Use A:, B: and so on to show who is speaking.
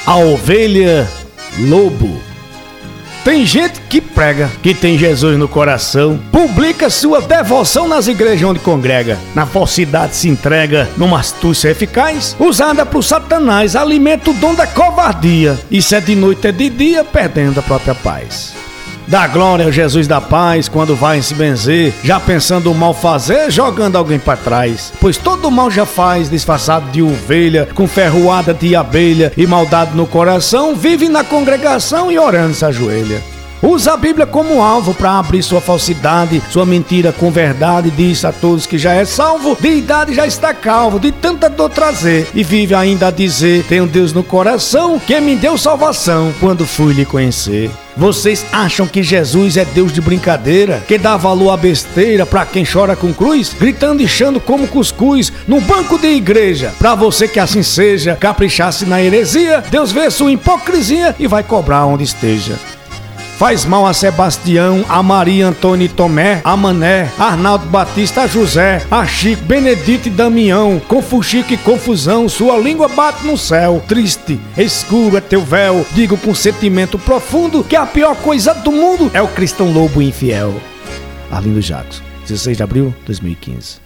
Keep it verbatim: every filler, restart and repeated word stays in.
A: A ovelha lobo. Tem gente que prega que tem Jesus no coração, publica sua devoção nas igrejas onde congrega, na falsidade se entrega, numa astúcia eficaz, usada pro Satanás, alimenta o dom da covardia, e se é de noite é de dia, perdendo a própria paz. Dá glória ao Jesus da paz quando vai se benzer, já pensando o mal fazer, jogando alguém para trás. Pois todo mal já faz, disfarçado de ovelha, com ferroada de abelha e maldade no coração, vive na congregação e orando se ajoelha. Usa a Bíblia como alvo para abrir sua falsidade, sua mentira com verdade, diz a todos que já é salvo, de idade já está calvo, de tanta dor trazer, e vive ainda a dizer, tenho Deus no coração, que me deu salvação quando fui lhe conhecer. Vocês acham que Jesus é Deus de brincadeira, que dá valor à besteira pra quem chora com cruz, gritando e chando como cuscuz num banco de igreja? Pra você que assim seja, caprichasse na heresia, Deus vê sua hipocrisia e vai cobrar onde esteja. Faz mal a Sebastião, a Maria Antônia e Tomé, a Mané, a Arnaldo Batista, a José, a Chico, Benedito e Damião. Com fuxico e confusão, sua língua bate no céu. Triste, escuro é teu véu. Digo com sentimento profundo que a pior coisa do mundo é o cristão lobo infiel. Arlindo Jackson, dezesseis de abril de dois mil e quinze.